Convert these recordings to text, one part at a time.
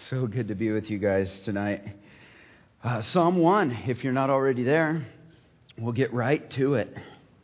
So good to be with you guys tonight. Psalm 1, if you're not already there, we'll get right to it.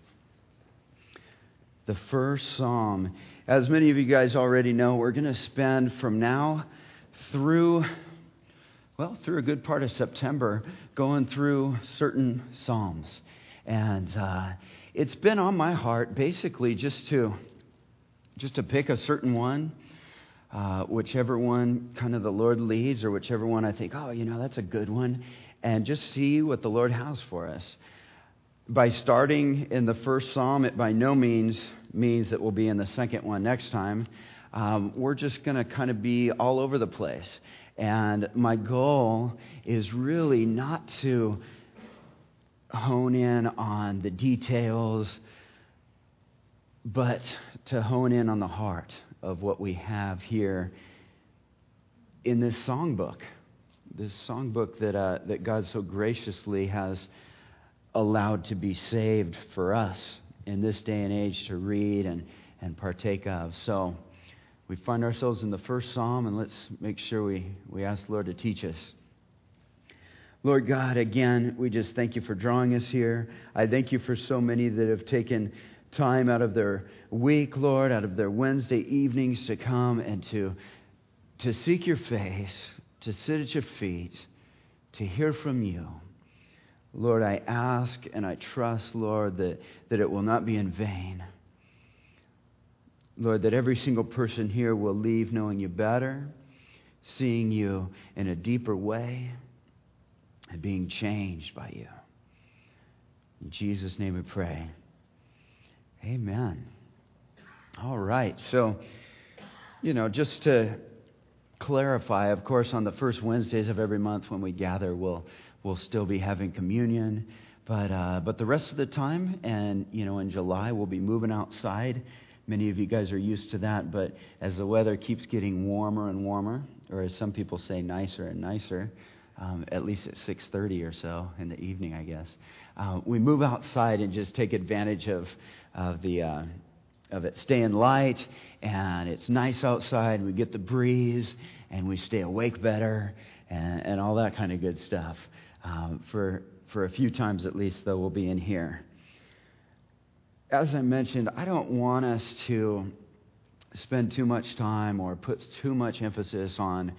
The first psalm. As many of you guys already know, we're going to spend from now through a good part of September going through certain psalms. And it's been on my heart basically just to pick a certain one. Whichever one kind of the Lord leads, or whichever one I think, that's a good one, and just see what the Lord has for us. By starting in the first psalm, it by no means that we'll be in the second one next time. We're just going to kind of be all over the place. And my goal is really not to hone in on the details, but to hone in on the heart of what we have here in this songbook that God so graciously has allowed to be saved for us in this day and age to read and partake of. So we find ourselves in the first psalm, and let's make sure we ask the Lord to teach us. Lord God, again, we just thank you for drawing us here. I thank you for so many that have taken time out of their week, Lord, out of their Wednesday evenings to come and to seek your face, to sit at your feet, to hear from you. Lord, I ask and I trust, Lord, that it will not be in vain. Lord, that every single person here will leave knowing you better, seeing you in a deeper way, and being changed by you. In Jesus' name we pray. Amen. All right. So, just to clarify, of course, on the first Wednesdays of every month when we gather, we'll still be having communion. But the rest of the time, and, in July, we'll be moving outside. Many of you guys are used to that. But as the weather keeps getting warmer and warmer, or as some people say, nicer and nicer, at least at 6:30 or so in the evening, I guess, we move outside and just take advantage of it staying light, and it's nice outside. We get the breeze, and we stay awake better, and all that kind of good stuff. For a few times at least, though, we'll be in here. As I mentioned, I don't want us to spend too much time or put too much emphasis on,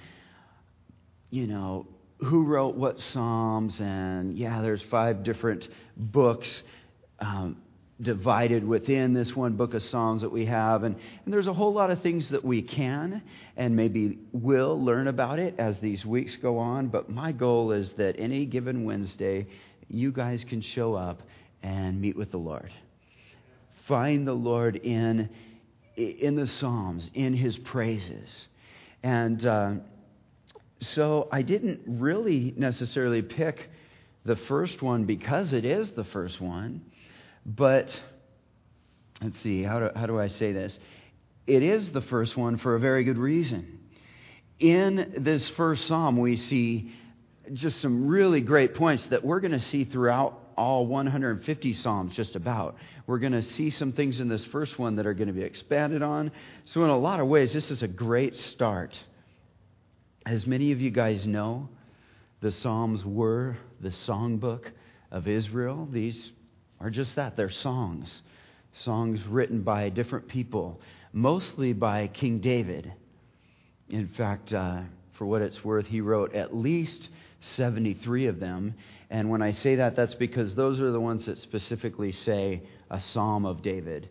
who wrote what psalms, and there's 5 different books divided within this one book of Psalms that we have. And there's a whole lot of things that we can and maybe will learn about it as these weeks go on. But my goal is that any given Wednesday, you guys can show up and meet with the Lord. Find the Lord in the Psalms, in His praises. And so I didn't really necessarily pick the first one because it is the first one. But, let's see, how do I say this? It is the first one for a very good reason. In this first psalm, we see just some really great points that we're going to see throughout all 150 psalms just about. We're going to see some things in this first one that are going to be expanded on. So in a lot of ways, this is a great start. As many of you guys know, the Psalms were the songbook of Israel. These are just that. They're songs written by different people, mostly by King David. In fact, for what it's worth, he wrote at least 73 of them. And when I say that, that's because those are the ones that specifically say a Psalm of David.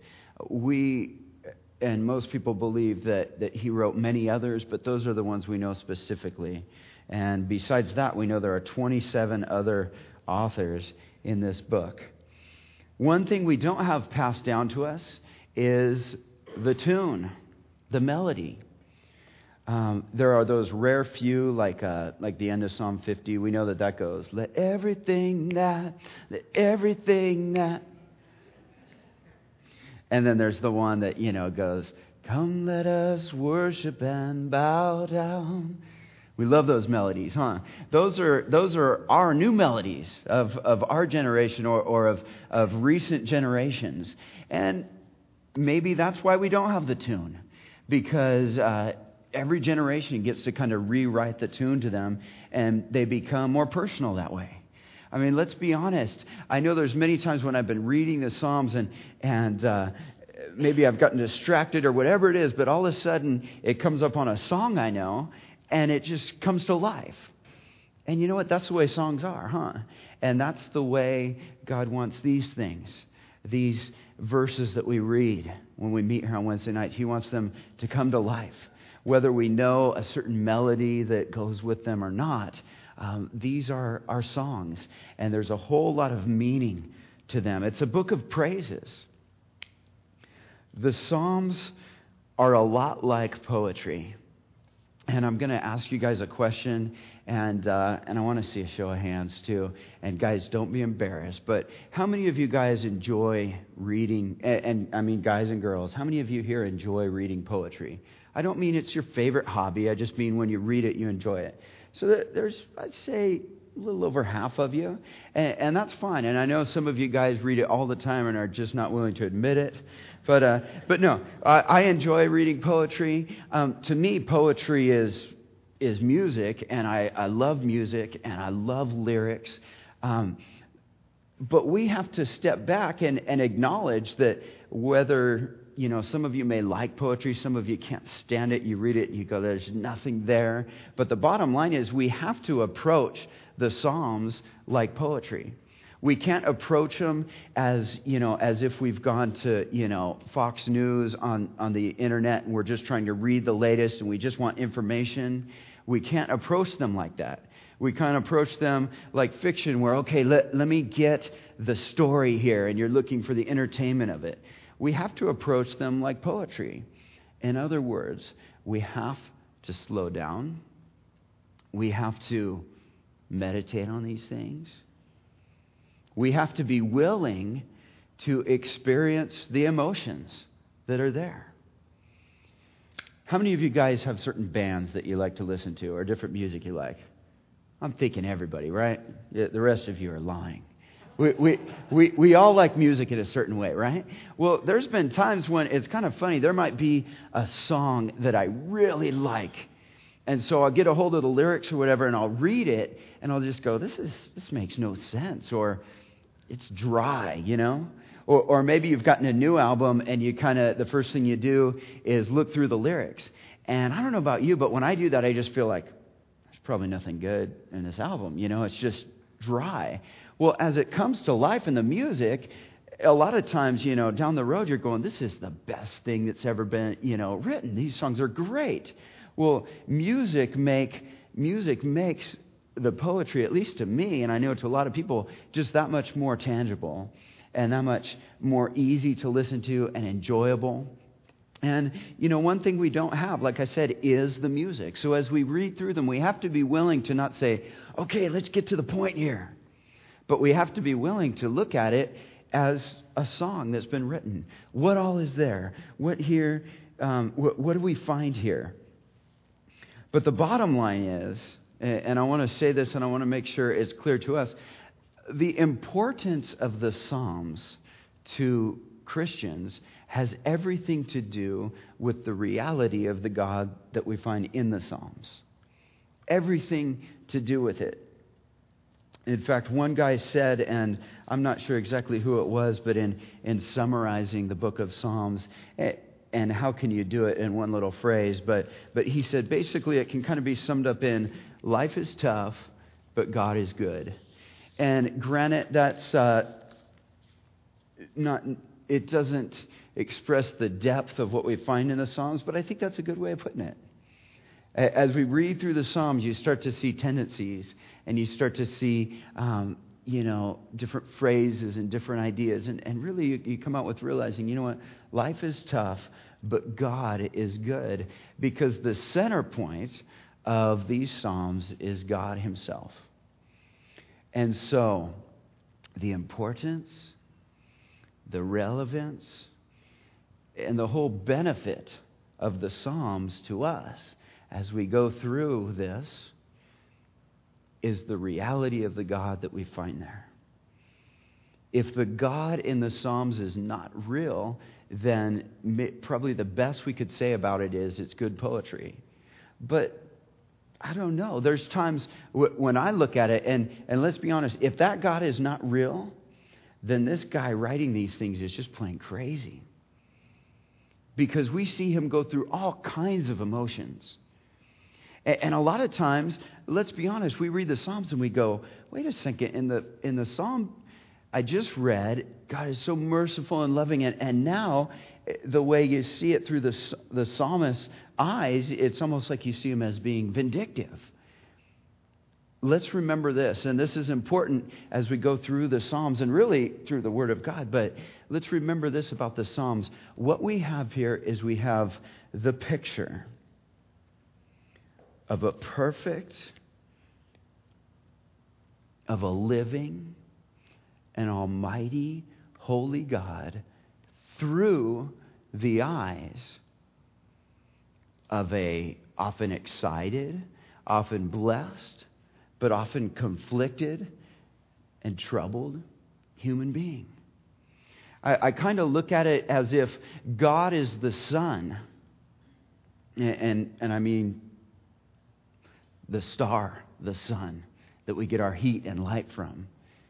And most people believe that he wrote many others, but those are the ones we know specifically. And besides that, we know there are 27 other authors in this book. One thing we don't have passed down to us is the tune, the melody. There are those rare few, like the end of Psalm 50. We know that goes, let everything that. And then there's the one that, goes, come let us worship and bow down. We love those melodies, huh? Those are our new melodies of our generation or of recent generations. And maybe that's why we don't have the tune. Because every generation gets to kind of rewrite the tune to them, and they become more personal that way. I mean, let's be honest. I know there's many times when I've been reading the Psalms and maybe I've gotten distracted or whatever it is, but all of a sudden it comes up on a song I know, and it just comes to life. And you know what? That's the way songs are, huh? And that's the way God wants these things, these verses that we read when we meet here on Wednesday nights. He wants them to come to life. Whether we know a certain melody that goes with them or not, these are our songs, and there's a whole lot of meaning to them. It's a book of praises. The Psalms are a lot like poetry. And I'm going to ask you guys a question, and I want to see a show of hands too. And guys, don't be embarrassed, but how many of you guys enjoy reading, and I mean guys and girls, how many of you here enjoy reading poetry? I don't mean it's your favorite hobby, I just mean when you read it, you enjoy it. So there's, I'd say, a little over half of you, and that's fine. And I know some of you guys read it all the time and are just not willing to admit it. But no, I enjoy reading poetry. To me, poetry is music, and I love music, and I love lyrics. But we have to step back and acknowledge that whether, you know, some of you may like poetry, some of you can't stand it. You read it and you go, there's nothing there. But the bottom line is we have to approach the Psalms like poetry. We can't approach them as if we've gone to, Fox News on the internet and we're just trying to read the latest and we just want information. We can't approach them like that. We can't approach them like fiction where, okay, let me get the story here, and you're looking for the entertainment of it. We have to approach them like poetry. In other words, we have to slow down. We have to meditate on these things. We have to be willing to experience the emotions that are there. How many of you guys have certain bands that you like to listen to or different music you like? I'm thinking everybody, right? The rest of you are lying. We all like music in a certain way, right? Well, there's been times when it's kind of funny. There might be a song that I really like. And so I'll get a hold of the lyrics or whatever, and I'll read it, and I'll just go, this makes no sense, or it's dry, Or maybe you've gotten a new album, and you the first thing you do is look through the lyrics. And I don't know about you, but when I do that, I just feel like there's probably nothing good in this album. It's just dry. Well, as it comes to life in the music, a lot of times, down the road, you're going, this is the best thing that's ever been, written. These songs are great. Well, music makes the poetry, at least to me, and I know to a lot of people, just that much more tangible and that much more easy to listen to and enjoyable. And, one thing we don't have, like I said, is the music. So as we read through them, we have to be willing to not say, okay, let's get to the point here. But we have to be willing to look at it as a song that's been written. What all is there? What do we find here? But the bottom line is, and I want to say this and I want to make sure it's clear to us, the importance of the Psalms to Christians has everything to do with the reality of the God that we find in the Psalms. Everything to do with it. In fact, one guy said, and I'm not sure exactly who it was, but in summarizing the book of Psalms, and how can you do it in one little phrase, but he said basically it can kind of be summed up in life is tough, but God is good. And granted, that's it doesn't express the depth of what we find in the Psalms, but I think that's a good way of putting it. As we read through the Psalms, you start to see tendencies, and you start to see, different phrases and different ideas. And really, you come out with realizing, you know what? Life is tough, but God is good. Because the center point of these Psalms is God Himself. And so, the importance, the relevance, and the whole benefit of the Psalms to us as we go through this is the reality of the God that we find there. If the God in the Psalms is not real, then probably the best we could say about it is it's good poetry. But I don't know. There's times when I look at it, and let's be honest, if that God is not real, then this guy writing these things is just plain crazy. Because we see him go through all kinds of emotions. And a lot of times, let's be honest, we read the Psalms and we go, wait a second, in the Psalm I just read, God is so merciful and loving, and now the way you see it through the psalmist's eyes, it's almost like you see him as being vindictive. Let's remember this, and this is important as we go through the Psalms and really through the Word of God, but let's remember this about the Psalms. What we have here is we have the picture of a perfect, of a living, an almighty, holy God through the eyes of a often excited, often blessed, but often conflicted and troubled human being. I kind of look at it as if God is the sun, and I mean the star, the sun, that we get our heat and light from.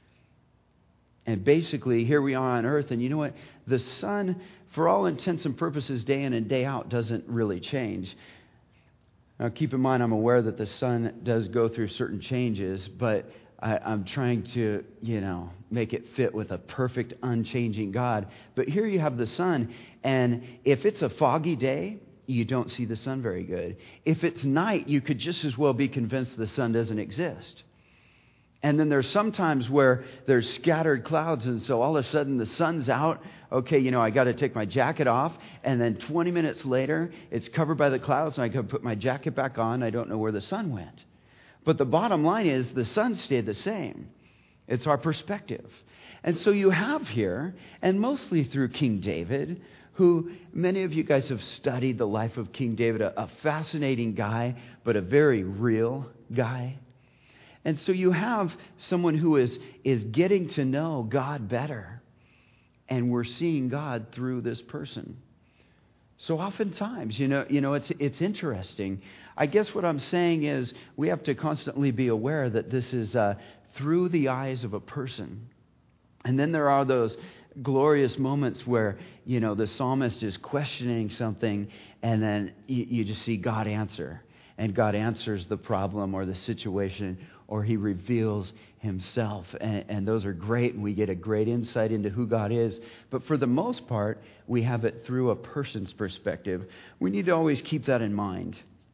And basically, here we are on earth, and you know what? The sun, for all intents and purposes, day in and day out, doesn't really change. Now, keep in mind, I'm aware that the sun does go through certain changes, but I'm trying to, make it fit with a perfect, unchanging God. But here you have the sun, and if it's a foggy day, you don't see the sun very good. If it's night, you could just as well be convinced the sun doesn't exist. And then there's some times where there's scattered clouds, and so all of a sudden the sun's out. Okay, I got to take my jacket off, and then 20 minutes later, it's covered by the clouds, and I got to put my jacket back on. I don't know where the sun went. But the bottom line is the sun stayed the same. It's our perspective. And so you have here, and mostly through King David, who many of you guys have studied the life of King David, a fascinating guy, but a very real guy. And so you have someone who is getting to know God better. And we're seeing God through this person. So oftentimes, it's interesting. I guess what I'm saying is we have to constantly be aware that this is through the eyes of a person. And then there are those glorious moments where, the psalmist is questioning something, and then you just see God answer. And God answers the problem or the situation, or he reveals himself. And those are great, and we get a great insight into who God is. But for the most part, we have it through a person's perspective. We need to always keep that in mind.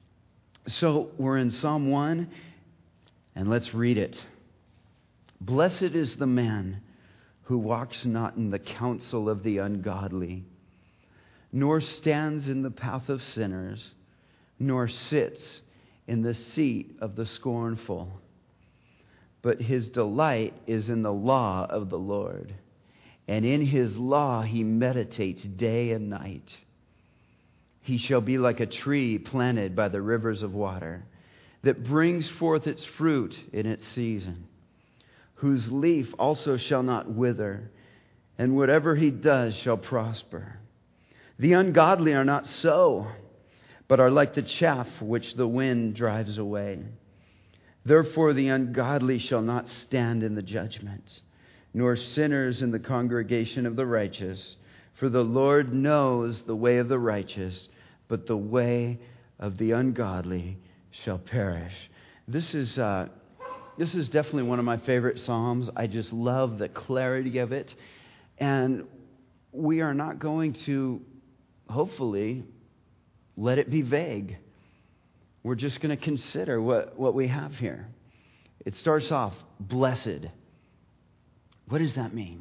So we're in Psalm 1, and let's read it. Blessed is the man who walks not in the counsel of the ungodly, nor stands in the path of sinners, nor sits in the seat of the scornful. But his delight is in the law of the Lord, and in his law he meditates day and night. He shall be like a tree planted by the rivers of water, that brings forth its fruit in its season, whose leaf also shall not wither, and whatever he does shall prosper. The ungodly are not so, but are like the chaff which the wind drives away. Therefore the ungodly shall not stand in the judgment, nor sinners in the congregation of the righteous. For the Lord knows the way of the righteous, but the way of the ungodly shall perish. This is definitely one of my favorite Psalms. I just love the clarity of it. And we are not going to, hopefully, let it be vague. We're just going to consider what we have here. It starts off, blessed. What does that mean?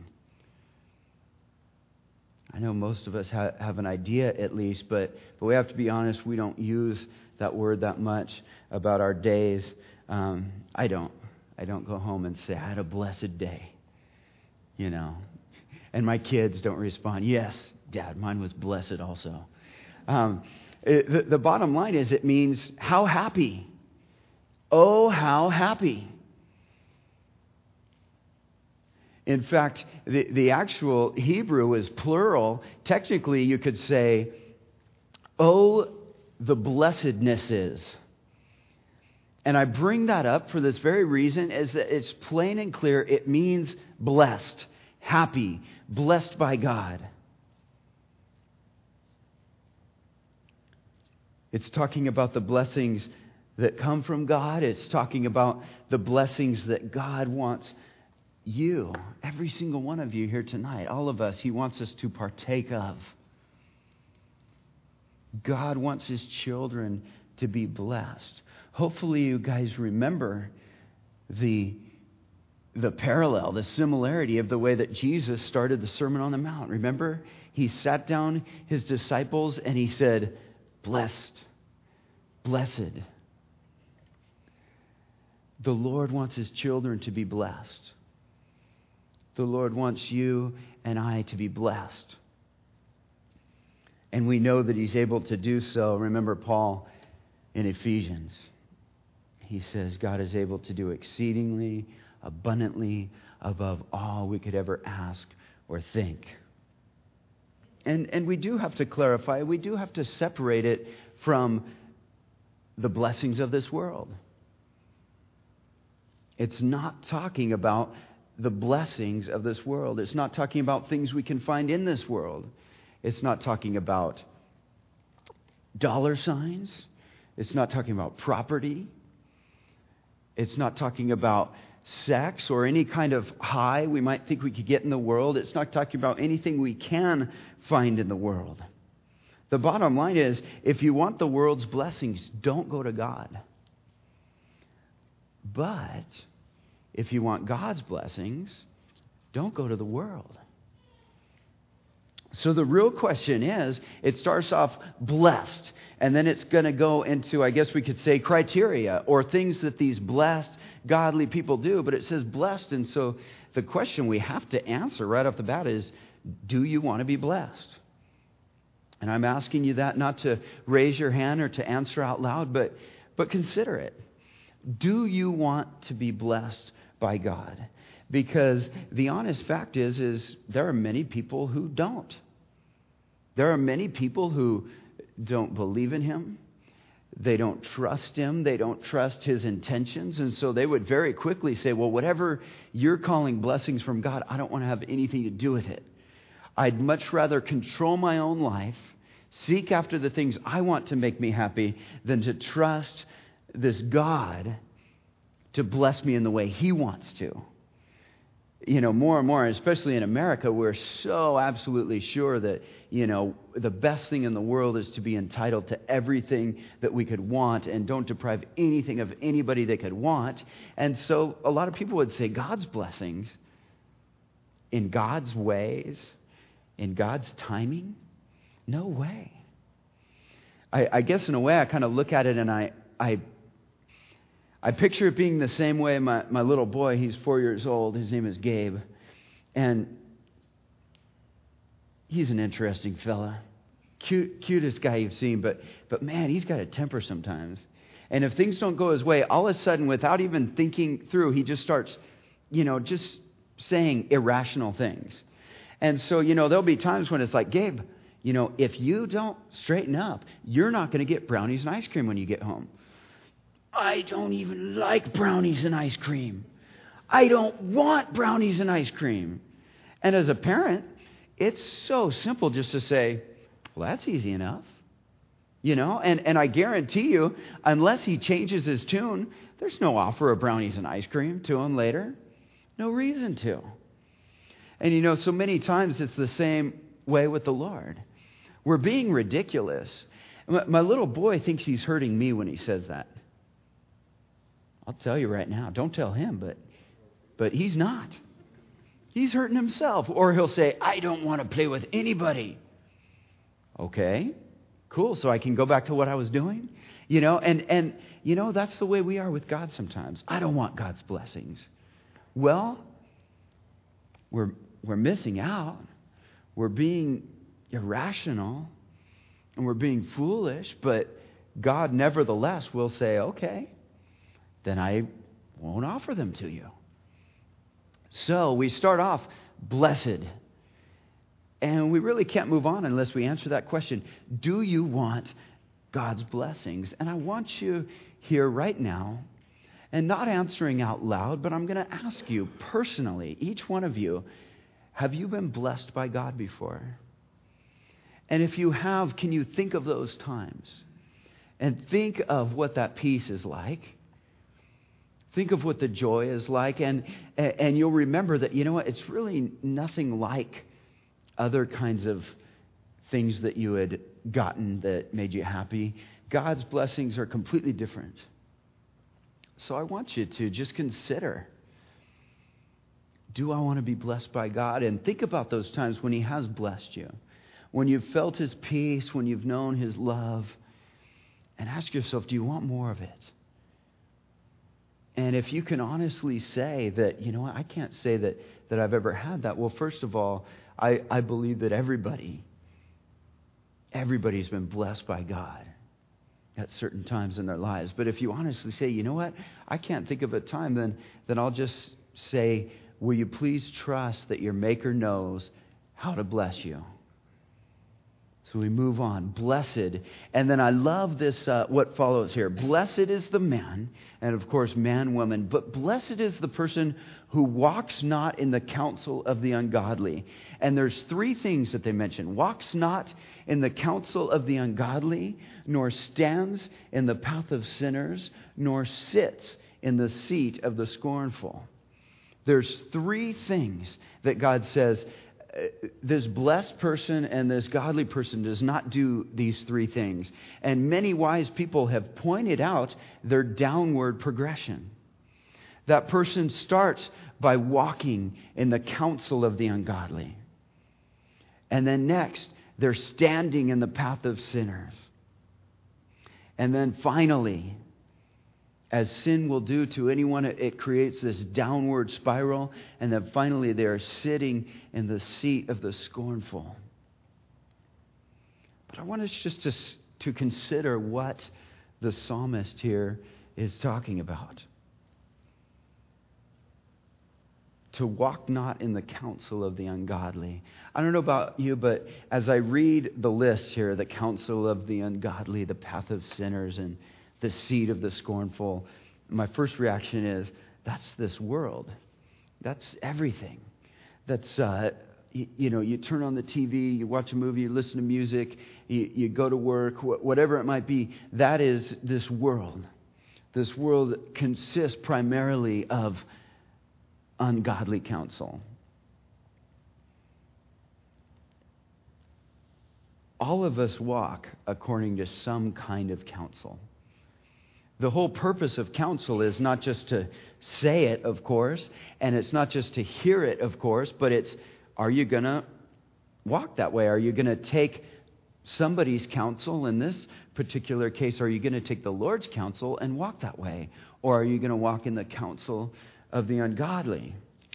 I know most of us have an idea at least, but we have to be honest, we don't use that word that much about our days. I don't go home and say, I had a blessed day. And my kids don't respond, yes, Dad, mine was blessed also. The bottom line is it means how happy. Oh, how happy. In fact, the actual Hebrew is plural. Technically, you could say, oh, the blessednesses. And I bring that up for this very reason, is that it's plain and clear. It means blessed, happy, blessed by God. It's talking about the blessings that come from God. It's talking about the blessings that God wants you, every single one of you here tonight, all of us, He wants us to partake of. God wants His children to be blessed. Hopefully you guys remember the parallel, the similarity of the way that Jesus started the Sermon on the Mount. Remember, He sat down His disciples and He said, blessed, blessed. The Lord wants His children to be blessed. The Lord wants you and I to be blessed. And we know that He's able to do so. Remember Paul in Ephesians. He says God is able to do exceedingly, abundantly, above all we could ever ask or think. And we do have to clarify, we do have to separate it from the blessings of this world. It's not talking about the blessings of this world. It's not talking about things we can find in this world. It's not talking about dollar signs. It's not talking about property. It's not talking about sex or any kind of high we might think we could get in the world. It's not talking about anything we can find in the world. The bottom line is, if you want the world's blessings, don't go to God. But if you want God's blessings, don't go to the world. So the real question is, it starts off blessed, and then it's going to go into, I guess we could say, criteria or things that these blessed, godly people do. But it says blessed, and so the question we have to answer right off the bat is, do you want to be blessed? And I'm asking you that not to raise your hand or to answer out loud, but consider it. Do you want to be blessed by God? Because the honest fact is there are many people who don't. There are many people who don't believe in Him. They don't trust Him. They don't trust His intentions. And so they would very quickly say, well, whatever you're calling blessings from God, I don't want to have anything to do with it. I'd much rather control my own life, seek after the things I want to make me happy, than to trust this God to bless me in the way He wants to. You know, more and more, especially in America, we're so absolutely sure that, you know, the best thing in the world is to be entitled to everything that we could want and don't deprive anything of anybody they could want. And so a lot of people would say God's blessings in God's ways, in God's timing, no way. I guess in a way I kind of look at it and I picture it being the same way my little boy, he's 4 years old, his name is Gabe, and he's an interesting fella. Cutest guy you've seen, but man, he's got a temper sometimes. And if things don't go his way, all of a sudden, without even thinking through, he just starts, just saying irrational things. And so, there'll be times when it's like, Gabe, if you don't straighten up, you're not going to get brownies and ice cream when you get home. I don't even like brownies and ice cream. I don't want brownies and ice cream. And as a parent, it's so simple just to say, well, that's easy enough. And I guarantee you, unless he changes his tune, there's no offer of brownies and ice cream to him later. No reason to. And so many times it's the same way with the Lord. We're being ridiculous. My little boy thinks he's hurting me when he says that. I'll tell you right now, don't tell him, but he's not. He's hurting himself. Or he'll say, I don't want to play with anybody. Okay, cool. So I can go back to what I was doing. And that's the way we are with God sometimes. I don't want God's blessings. Well, we're missing out. We're being irrational and we're being foolish, but God nevertheless will say, okay, then I won't offer them to you. So we start off blessed. And we really can't move on unless we answer that question. Do you want God's blessings? And I want you here right now And not answering out loud, but I'm going to ask you personally, each one of you, have you been blessed by God before? And if you have, can you think of those times? And think of what that peace is like. Think of what the joy is like. And you'll remember that, you know what, it's really nothing like other kinds of things that you had gotten that made you happy. God's blessings are completely different. So I want you to just consider, do I want to be blessed by God? And think about those times when He has blessed you, when you've felt His peace, when you've known His love. And ask yourself, do you want more of it? And if you can honestly say that, you know what, I can't say that I've ever had that. Well, first of all, I believe that everybody's been blessed by God at certain times in their lives. But if you honestly say, you know what, I can't think of a time, then I'll just say, will you please trust that your Maker knows how to bless you? So we move on. Blessed. And then I love this, what follows here. Blessed is the man, and of course man, woman, but blessed is the person who walks not in the counsel of the ungodly. And there's three things that they mention. Walks not in the counsel of the ungodly, nor stands in the path of sinners, nor sits in the seat of the scornful. There's three things that God says, this blessed person and this godly person does not do these three things. And many wise people have pointed out their downward progression. That person starts by walking in the counsel of the ungodly. And then next, they're standing in the path of sinners. And then finally, as sin will do to anyone, it creates this downward spiral. And then finally, they're sitting in the seat of the scornful. But I want us just to consider what the psalmist here is talking about. To walk not in the counsel of the ungodly. I don't know about you, but as I read the list here, the counsel of the ungodly, the path of sinners, and the seat of the scornful, my first reaction is, that's this world. That's everything. That's, you turn on the TV, you watch a movie, you listen to music, you go to work, whatever it might be. That is this world. This world consists primarily of ungodly counsel. All of us walk according to some kind of counsel. The whole purpose of counsel is not just to say it, of course, and it's not just to hear it, of course, but it's, are you going to walk that way? Are you going to take somebody's counsel? In this particular case, are you going to take the Lord's counsel and walk that way? Or are you going to walk in the counsel of the ungodly?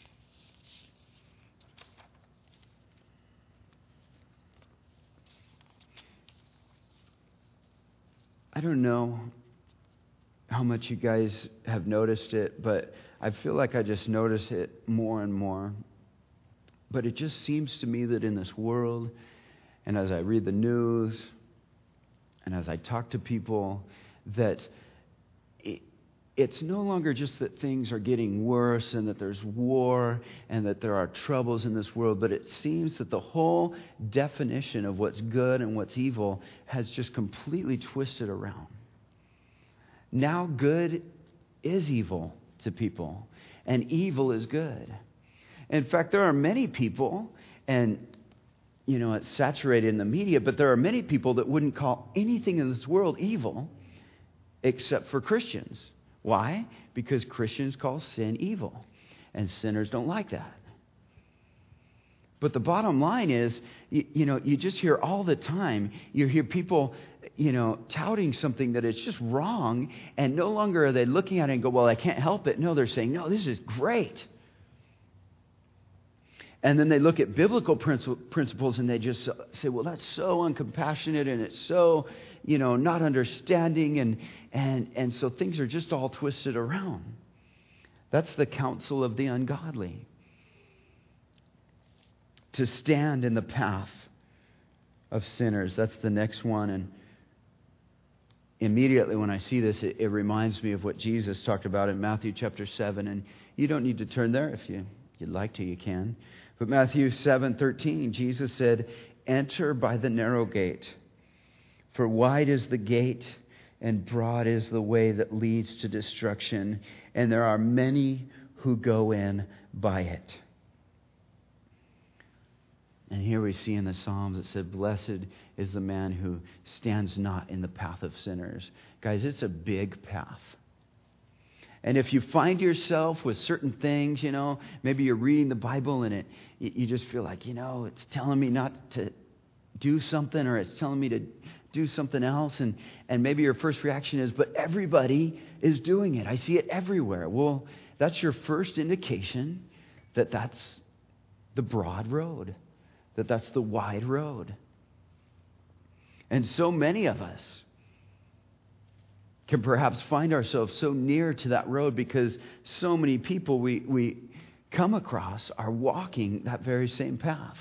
I don't know how much you guys have noticed it, but I feel like I just notice it more and more. But it just seems to me that in this world, and as I read the news, and as I talk to people, that it's no longer just that things are getting worse and that there's war and that there are troubles in this world, but it seems that the whole definition of what's good and what's evil has just completely twisted around. Now good is evil to people, and evil is good. In fact, there are many people, and it's saturated in the media, but there are many people that wouldn't call anything in this world evil except for Christians. Why? Because Christians call sin evil, and sinners don't like that. But the bottom line is, you just hear all the time, you hear people, touting something that it's just wrong, and no longer are they looking at it and go, well, I can't help it. No, they're saying, no, this is great. And then they look at biblical principles and they just say, well, that's so uncompassionate and it's so, not understanding. And so things are just all twisted around. That's the counsel of the ungodly. To stand in the path of sinners. That's the next one. And immediately when I see this, it reminds me of what Jesus talked about in Matthew chapter 7. And you don't need to turn there. If you'd like to, you can. But Matthew 7:13, Jesus said, "Enter by the narrow gate, for wide is the gate and broad is the way that leads to destruction, and there are many who go in by it." And here we see in the Psalms it said, "Blessed is the man who stands not in the path of sinners." Guys, it's a big path. And if you find yourself with certain things, maybe you're reading the Bible and you just feel like, it's telling me not to do something, or it's telling me to do something else. And maybe your first reaction is, but everybody is doing it. I see it everywhere. Well, that's your first indication that that's the broad road, that that's the wide road. And so many of us can perhaps find ourselves so near to that road because so many people we come across are walking that very same path.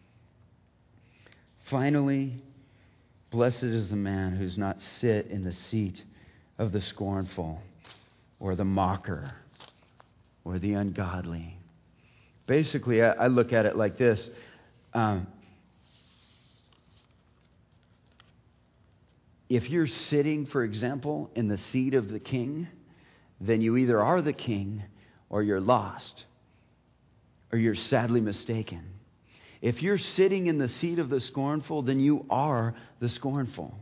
Finally, blessed is the man who's not sit in the seat of the scornful or the mocker or the ungodly. Basically, I look at it like this. If you're sitting, for example, in the seat of the king, then you either are the king or you're lost, or you're sadly mistaken. If you're sitting in the seat of the scornful, then you are the scornful.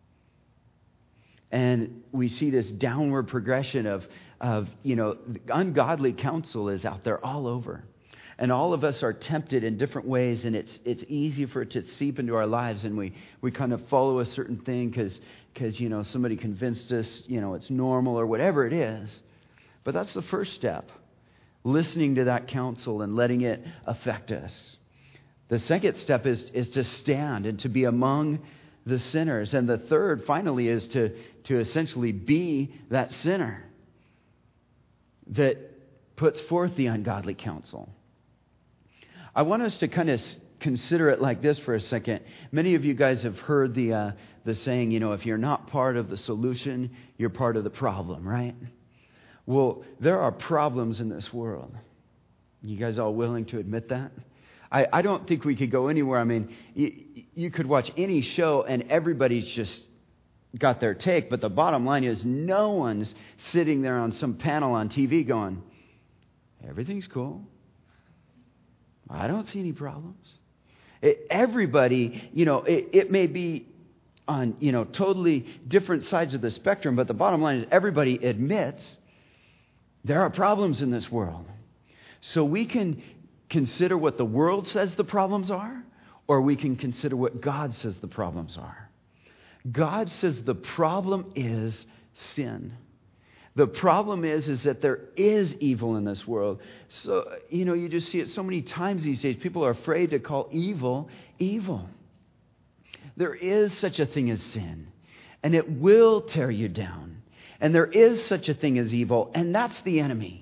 And we see this downward progression of ungodly counsel is out there all over. And all of us are tempted in different ways, and it's easy for it to seep into our lives, and we kind of follow a certain thing because somebody convinced us, it's normal or whatever it is. But that's the first step, listening to that counsel and letting it affect us. The second step is to stand and to be among the sinners. And the third, finally, is to essentially be that sinner that puts forth the ungodly counsel. I want us to kind of consider it like this for a second. Many of you guys have heard the saying, if you're not part of the solution, you're part of the problem, right? Well, there are problems in this world. You guys all willing to admit that? I don't think we could go anywhere. I mean, you could watch any show and everybody's just got their take, but the bottom line is no one's sitting there on some panel on TV going, everything's cool. I don't see any problems. Everybody, it may be on, totally different sides of the spectrum, but the bottom line is everybody admits there are problems in this world. So we can consider what the world says the problems are, or we can consider what God says the problems are. God says the problem is sin. The problem is that there is evil in this world. So, you just see it so many times these days. People are afraid to call evil, evil. There is such a thing as sin, and it will tear you down. And there is such a thing as evil, and that's the enemy.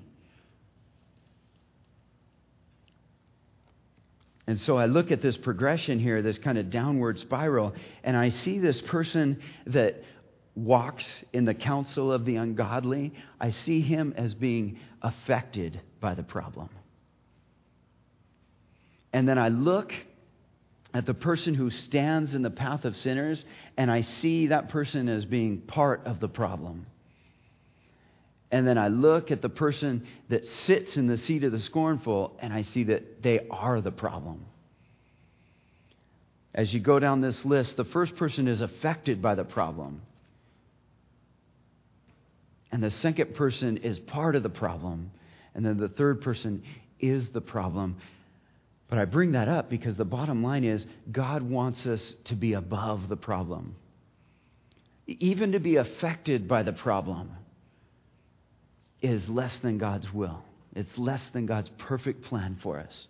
And so I look at this progression here, this kind of downward spiral, and I see this person that walks in the counsel of the ungodly. I see him as being affected by the problem. And then I look at the person who stands in the path of sinners, and I see that person as being part of the problem. And then I look at the person that sits in the seat of the scornful, and I see that they are the problem. As you go down this list, the first person is affected by the problem. And the second person is part of the problem. And then the third person is the problem. But I bring that up because the bottom line is God wants us to be above the problem. Even to be affected by the problem is less than God's will. It's less than God's perfect plan for us.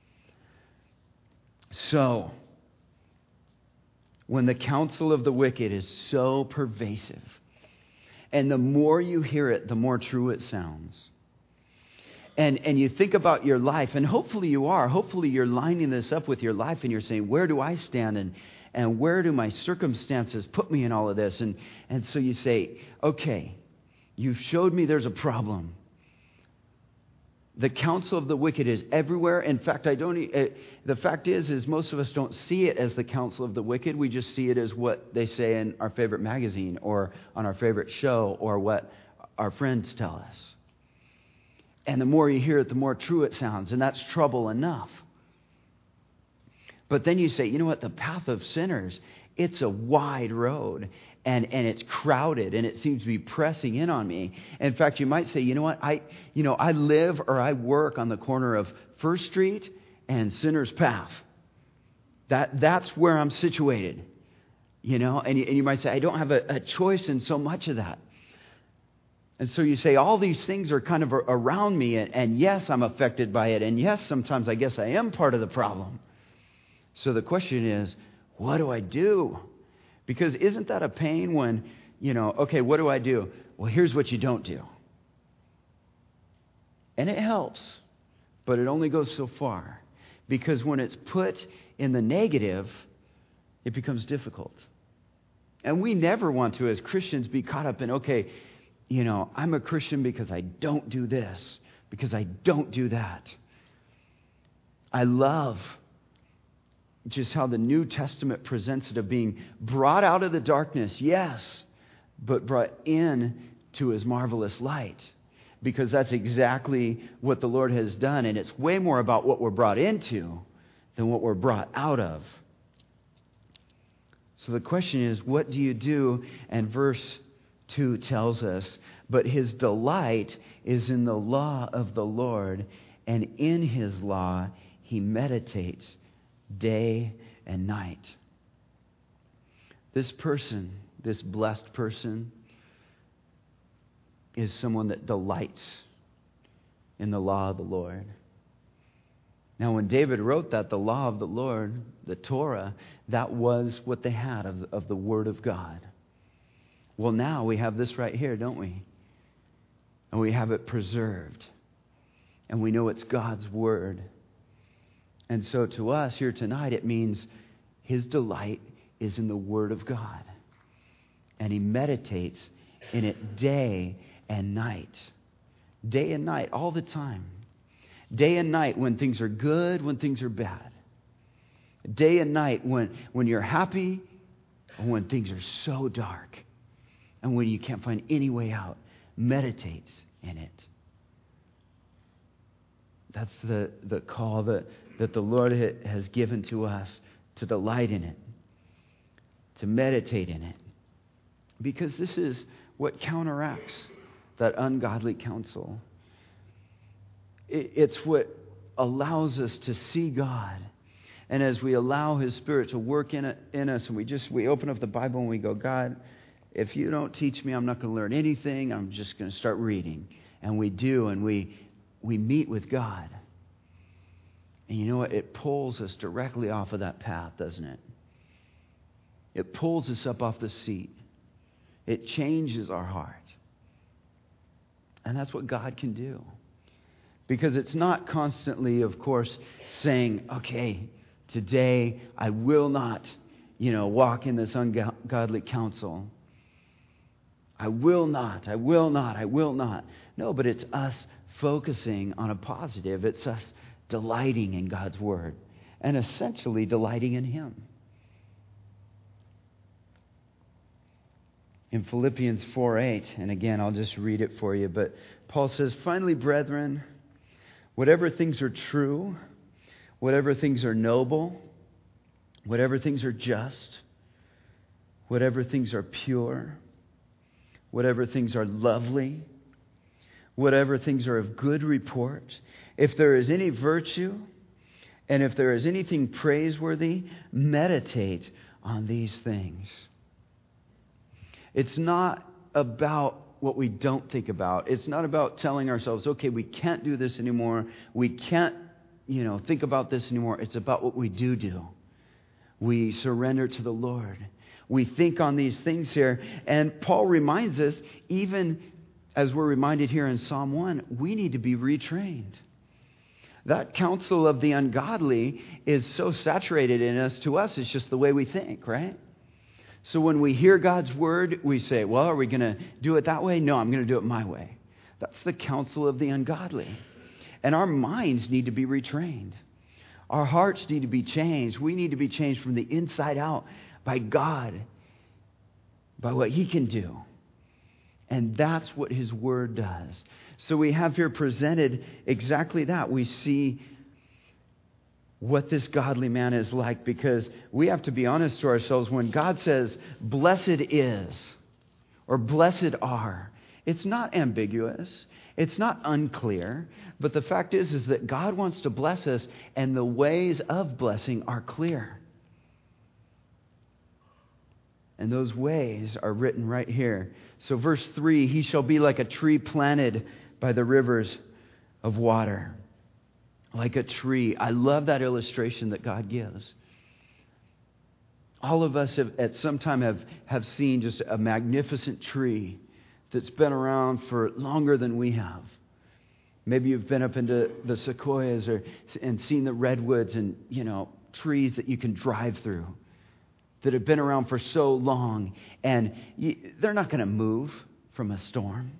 So, when the counsel of the wicked is so pervasive, and the more you hear it, the more true it sounds. And you think about your life, and hopefully you are. Hopefully you're lining this up with your life, and you're saying, where do I stand? And where do my circumstances put me in all of this? And so you say, okay, you've showed me there's a problem. The counsel of the wicked is everywhere. In fact, the fact is most of us don't see it as the counsel of the wicked. We just see it as what they say in our favorite magazine or on our favorite show or what our friends tell us. And the more you hear it, the more true it sounds. And that's trouble enough. But then you say, you know what? The path of sinners, it's a wide road. And it's crowded, and it seems to be pressing in on me. In fact, you might say, you know what? I live or I work on the corner of First Street and Sinner's Path. That's where I'm situated. And you might say, I don't have a choice in so much of that. And so you say, all these things are kind of around me, and yes, I'm affected by it, and yes, sometimes I guess I am part of the problem. So the question is, what do I do? Because isn't that a pain when, okay, what do I do? Well, here's what you don't do. And it helps, but it only goes so far. Because when it's put in the negative, it becomes difficult. And we never want to, as Christians, be caught up in, okay, I'm a Christian because I don't do this, because I don't do that. I love just how the New Testament presents it of being brought out of the darkness, yes, but brought in to His marvelous light. Because that's exactly what the Lord has done. And it's way more about what we're brought into than what we're brought out of. So the question is, what do you do? And verse 2 tells us, but his delight is in the law of the Lord, and in His law he meditates day and night. This person, this blessed person, is someone that delights in the law of the Lord. Now, when David wrote that, the law of the Lord, the Torah, that was what they had of the Word of God. Well, now we have this right here, don't we? And we have it preserved. And we know it's God's Word. And so to us here tonight, it means his delight is in the Word of God. And he meditates in it day and night. Day and night, all the time. Day and night when things are good, when things are bad. Day and night when you're happy and when things are so dark. And when you can't find any way out, meditates in it. That's the call that the Lord has given to us, to delight in it, to meditate in it. Because this is what counteracts that ungodly counsel. It's what allows us to see God. And as we allow His Spirit to work in us, and we open up the Bible and we go, God, if you don't teach me, I'm not going to learn anything. I'm just going to start reading. And we do, and we meet with God. And you know what? It pulls us directly off of that path, doesn't it? It pulls us up off the seat. It changes our heart. And that's what God can do. Because it's not constantly, of course, saying, okay, today I will not, walk in this ungodly counsel. I will not. No, but it's us focusing on a positive. It's us delighting in God's Word and essentially delighting in Him. In Philippians 4:8, and again, I'll just read it for you, but Paul says, finally, brethren, whatever things are true, whatever things are noble, whatever things are just, whatever things are pure, whatever things are lovely, whatever things are of good report, if there is any virtue, and if there is anything praiseworthy, meditate on these things. It's not about what we don't think about. It's not about telling ourselves, okay, we can't do this anymore. We can't, think about this anymore. It's about what we do. We surrender to the Lord. We think on these things here. And Paul reminds us, even as we're reminded here in Psalm 1, we need to be retrained. that counsel of the ungodly is so saturated in us, to us, it's just the way we think, right? So when we hear God's word, we say, well, are we going to do it that way? No, I'm going to do it my way. That's the counsel of the ungodly. And our minds need to be retrained. Our hearts need to be changed. We need to be changed from the inside out by God, by what He can do. And that's what His word does. So we have here presented exactly that. We see what this godly man is like, because we have to be honest to ourselves. When God says, blessed is, or blessed are, it's not ambiguous. It's not unclear. But the fact is that God wants to bless us, and the ways of blessing are clear. And those ways are written right here. So verse 3, he shall be like a tree planted by the rivers of water. Like a tree. I love that illustration that God gives. All of us have, at some time have seen just a magnificent tree that's been around for longer than we have. Maybe you've been up into the sequoias and seen the redwoods and, trees that you can drive through that have been around for so long. And they're not going to move from a storm.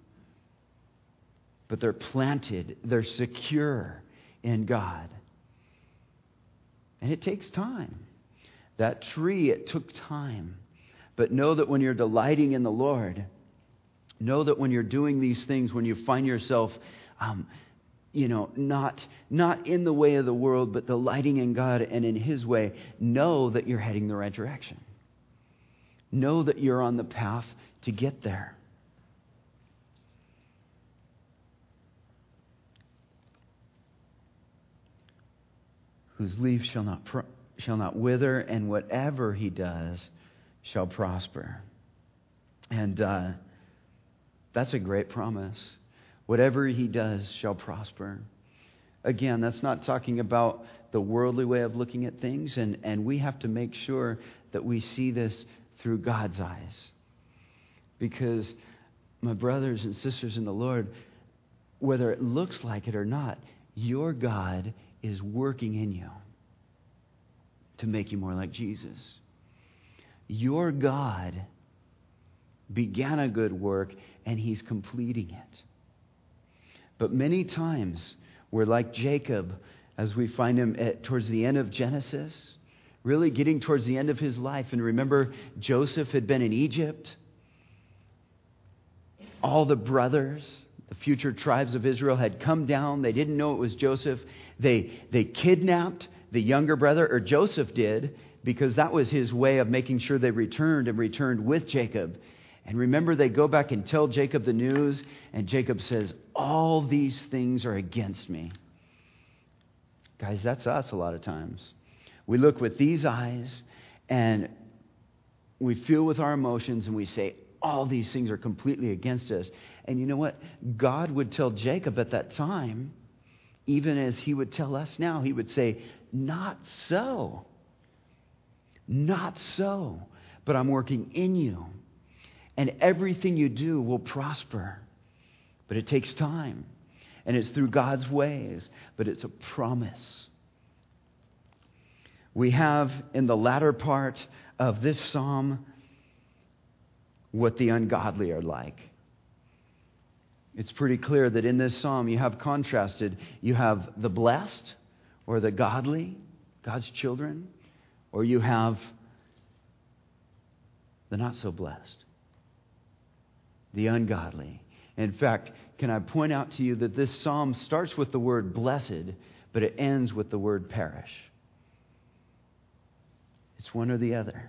But they're planted. They're secure in God. And it takes time. That tree, it took time. But know that when you're delighting in the Lord, know that when you're doing these things, when you find yourself, not in the way of the world, but delighting in God and in His way, know that you're heading the right direction. Know that you're on the path to get there. Whose leaf shall not wither, and whatever he does shall prosper. And that's a great promise. Whatever he does shall prosper. Again, that's not talking about the worldly way of looking at things, and we have to make sure that we see this through God's eyes. Because, my brothers and sisters in the Lord, whether it looks like it or not, your God is working in you to make you more like Jesus. Your God began a good work, and He's completing it. But many times, we're like Jacob, as we find him towards the end of Genesis, really getting towards the end of his life. And remember, Joseph had been in Egypt. All the brothers, the future tribes of Israel, had come down. They didn't know it was Joseph. They kidnapped the younger brother, or Joseph did, because that was his way of making sure they returned with Jacob. And remember, they go back and tell Jacob the news, and Jacob says, all these things are against me. Guys, that's us a lot of times. We look with these eyes, and we feel with our emotions, and we say, all these things are completely against us. And you know what? God would tell Jacob at that time, even as He would tell us now, He would say, not so. Not so. But I'm working in you. And everything you do will prosper. But it takes time. And it's through God's ways. But it's a promise. We have in the latter part of this psalm what the ungodly are like. It's pretty clear that in this psalm you have contrasted. You have the blessed or the godly, God's children, or you have the not so blessed, the ungodly. In fact, can I point out to you that this psalm starts with the word blessed, but it ends with the word perish. It's one or the other.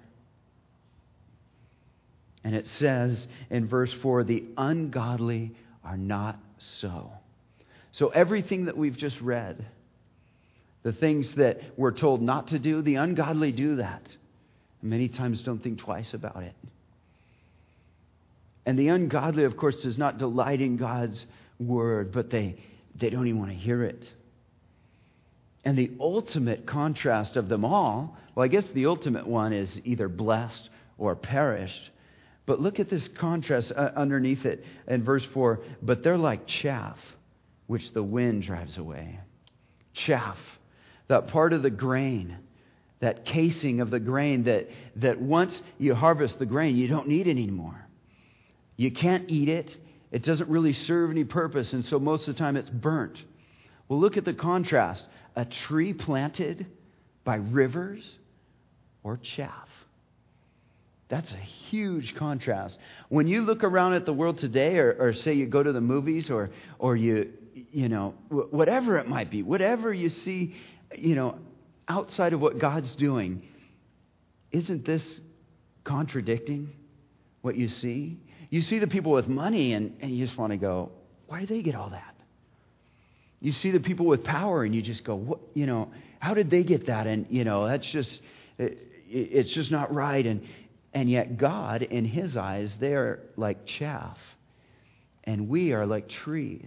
And it says in verse 4, the ungodly are not so. So everything that we've just read, the things that we're told not to do, the ungodly do that. And many times don't think twice about it. And the ungodly, of course, does not delight in God's word, but they don't even want to hear it. And the ultimate contrast of them all, well, I guess the ultimate one is either blessed or perished. But look at this contrast underneath it in verse 4. But they're like chaff, which the wind drives away. chaff, that part of the grain, that casing of the grain that once you harvest the grain, you don't need it anymore. You can't eat it. It doesn't really serve any purpose, and so most of the time it's burnt. Well, look at the contrast. A tree planted by rivers or chaff. That's a huge contrast. When you look around at the world today, or say you go to the movies, or you know, whatever it might be, whatever you see, you know, outside of what God's doing, isn't this contradicting what you see? You see the people with money, and you just want to go, why do they get all that? You see the people with power, and you just go, what, you know, how did they get that? And, you know, that's just, it's just not right. And yet God, in His eyes, they're like chaff, and we are like trees.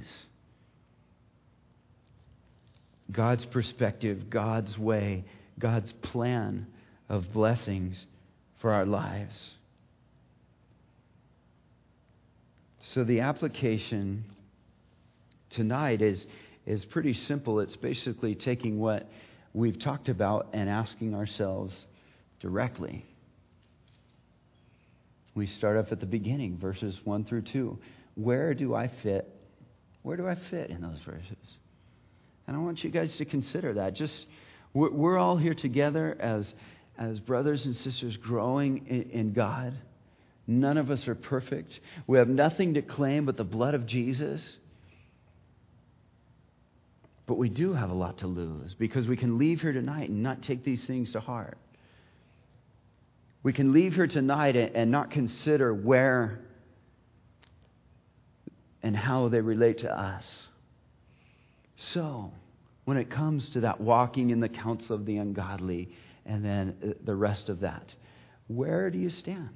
God's perspective, God's way, God's plan of blessings for our lives. So the application tonight is pretty simple. It's basically taking what we've talked about and asking ourselves directly. We start off at the beginning, verses 1 through 2. Where do I fit? Where do I fit in those verses? And I want you guys to consider that. We're all here together as brothers and sisters growing in God. None of us are perfect. We have nothing to claim but the blood of Jesus. But we do have a lot to lose, because we can leave here tonight and not take these things to heart. We can leave here tonight and not consider where and how they relate to us. So, when it comes to that walking in the counsel of the ungodly and then the rest of that, where do you stand?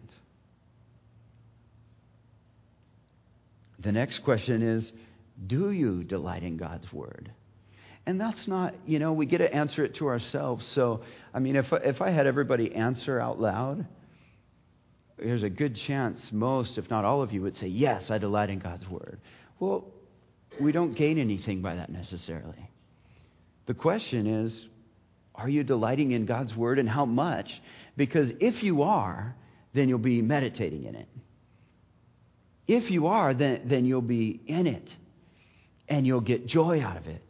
The next question is, do you delight in God's Word? And that's not, you know, we get to answer it to ourselves. So, I mean, if I had everybody answer out loud, there's a good chance most, if not all of you, would say, yes, I delight in God's Word. Well, we don't gain anything by that necessarily. The question is, are you delighting in God's Word, and how much? Because if you are, then you'll be meditating in it. If you are, then you'll be in it, and you'll get joy out of it.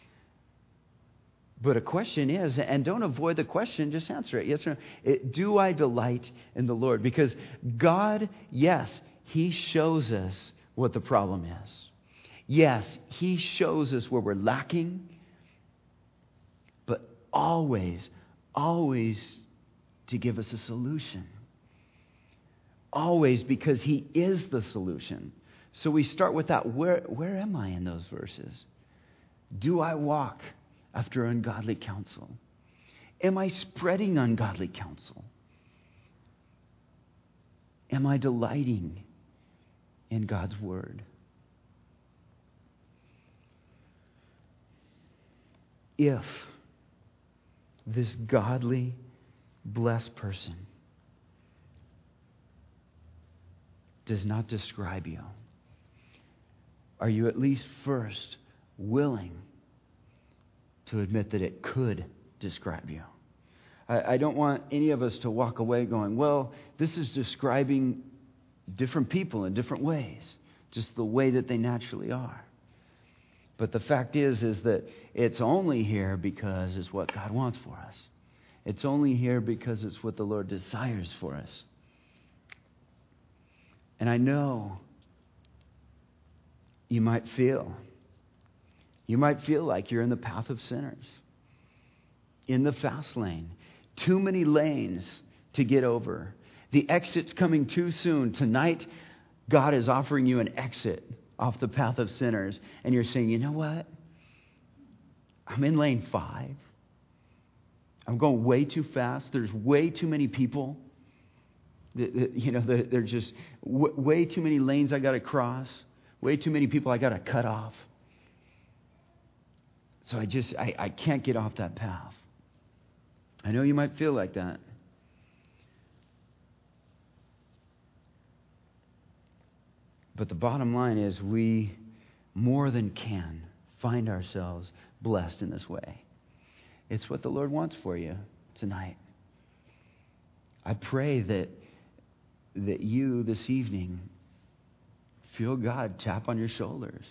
But a question is, and don't avoid the question, just answer it. Yes or no. Do I delight in the Lord? Because God, yes, He shows us what the problem is. Yes, He shows us where we're lacking. But always to give us a solution. Always, because He is the solution. So we start with that. Where am I in those verses? Do I walk after ungodly counsel? Am I spreading ungodly counsel? Am I delighting in God's Word? If this godly, blessed person does not describe you, are you at least first willing to admit that it could describe you? I don't want any of us to walk away going, well, this is describing different people in different ways, just the way that they naturally are. But the fact is that it's only here because it's what God wants for us. It's only here because it's what the Lord desires for us. And I know you might feel like you're in the path of sinners, in the fast lane. Too many lanes to get over. The exit's coming too soon. Tonight, God is offering you an exit off the path of sinners. And you're saying, you know what? I'm in lane 5. I'm going way too fast. There's way too many people. There's just way too many lanes I got to cross. Way too many people I got to cut off. So I can't get off that path. I know you might feel like that. But the bottom line is we more than can find ourselves blessed in this way. It's what the Lord wants for you tonight. I pray that you this evening feel God tap on your shoulders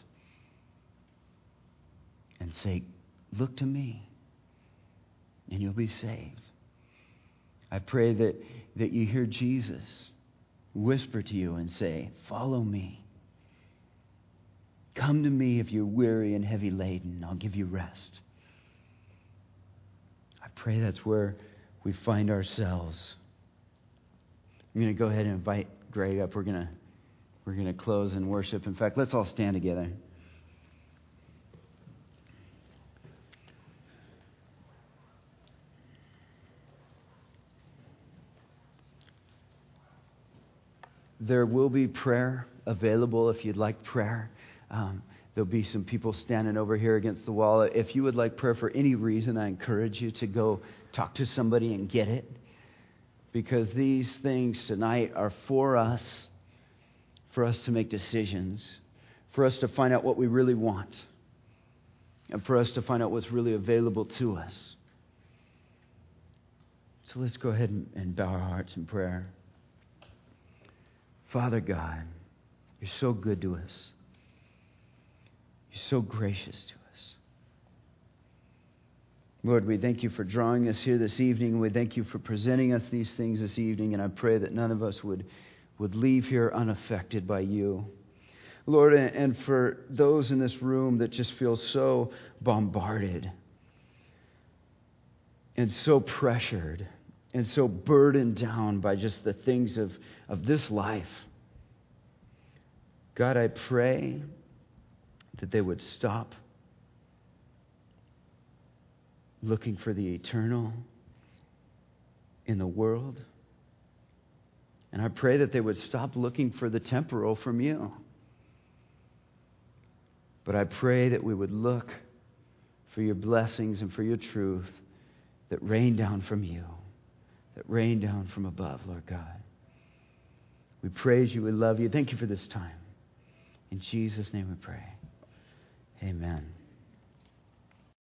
and say, look to me, and you'll be saved. I pray that you hear Jesus whisper to you and say, follow me. Come to me if you're weary and heavy laden. I'll give you rest. I pray that's where we find ourselves. I'm going to go ahead and invite Greg up. We're going to close in worship. In fact, let's all stand together. There will be prayer available if you'd like prayer. There'll be some people standing over here against the wall. If you would like prayer for any reason, I encourage you to go talk to somebody and get it. Because these things tonight are for us to make decisions, for us to find out what we really want, and for us to find out what's really available to us. So let's go ahead and bow our hearts in prayer. Father God, you're so good to us. You're so gracious to us. Lord, we thank you for drawing us here this evening. We thank you for presenting us these things this evening, and I pray that none of us would leave here unaffected by you. Lord, and for those in this room that just feel so bombarded and so pressured and so burdened down by just the things of this life, God, I pray that they would stop looking for the eternal in the world. And I pray that they would stop looking for the temporal from you. But I pray that we would look for your blessings and for your truth that rain down from you, that rain down from above, Lord God. We praise you. We love you. Thank you for this time. In Jesus' name we pray. Amen.